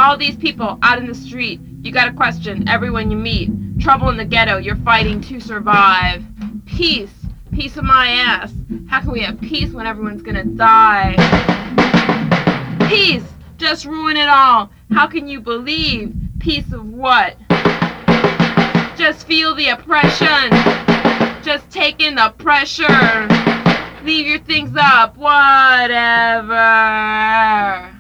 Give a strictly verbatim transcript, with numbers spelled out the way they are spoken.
all these people out in the street, you gotta question everyone you meet. Trouble in the ghetto, you're fighting to survive. Peace, peace of my ass. How can we have peace when everyone's gonna die? Peace, just ruin it all. How can you believe? Peace of what? Just feel the oppression. Just take in the pressure. Leave your things up, whatever.